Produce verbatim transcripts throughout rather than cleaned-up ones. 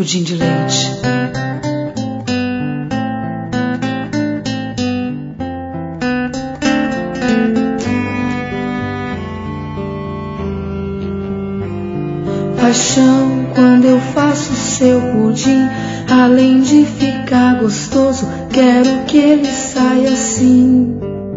pudim de leite. Paixão, quando eu faço seu pudim, além de ficar gostoso, quero que ele saia assim,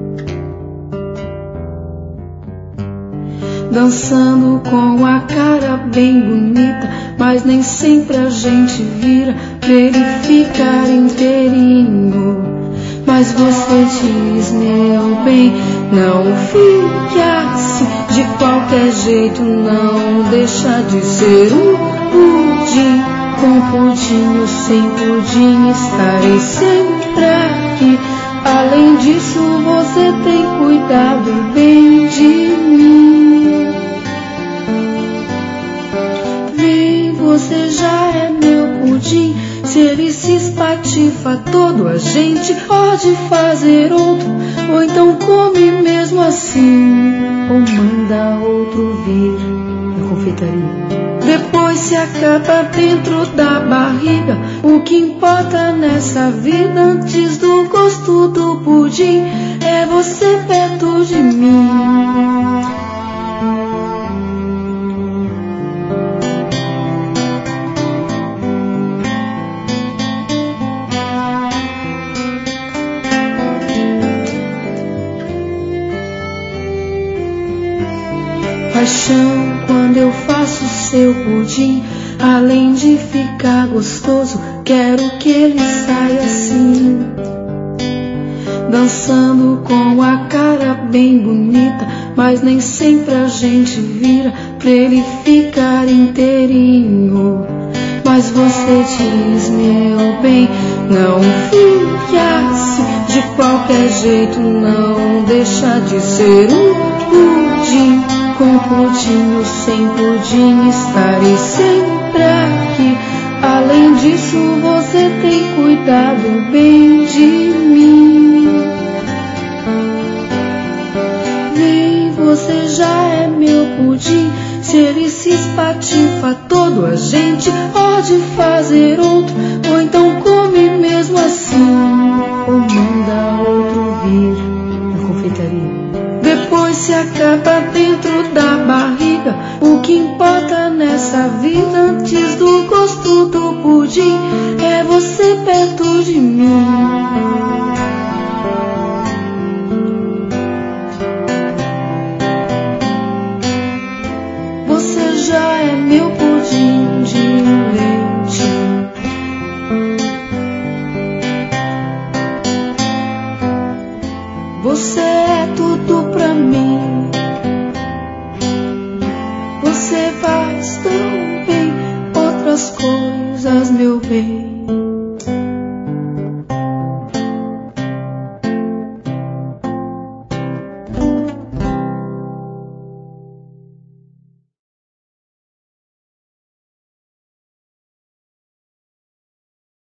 dançando com a cara bem bonita, mas nem sempre a gente vira pra ele ficar inteirinho. Mas você diz, meu bem, não fique assim, de qualquer jeito não deixa de ser um pudim. Com pudim ou sem pudim estarei sempre aqui. Além disso você tem cuidado bem de mim. Vem, você já é meu pudim. Se ele se espatifa todo, a gente pode fazer outro, ou então come mesmo assim, ou manda outro vir na confeitaria. Depois se acaba dentro da barriga. O que importa nessa vida, antes do gosto do pudim, é você perto de mim. Paixão, quando eu faço seu pudim, além de ficar gostoso, quero que ele saia assim, dançando com a cara bem bonita, mas nem sempre a gente vira pra ele ficar inteirinho. Mas você diz, meu bem, não fique assim, de qualquer jeito não deixa de ser um pudim. Com pudim ou sem pudim estarei sempre aqui. Além disso você tem cuidado bem de mim. Vem, você já é meu pudim. Se ele se espatifa todo, a gente pode fazer outro, ou então come mesmo assim, ou manda outro vir na confeitaria. Depois se acaba dentro da barriga. O que importa nessa vida, antes do gosto do pudim, é você perto de mim. Você já é meu pudim de leite. Você é tudo pra mim. Você faz tão bem outras coisas, meu bem.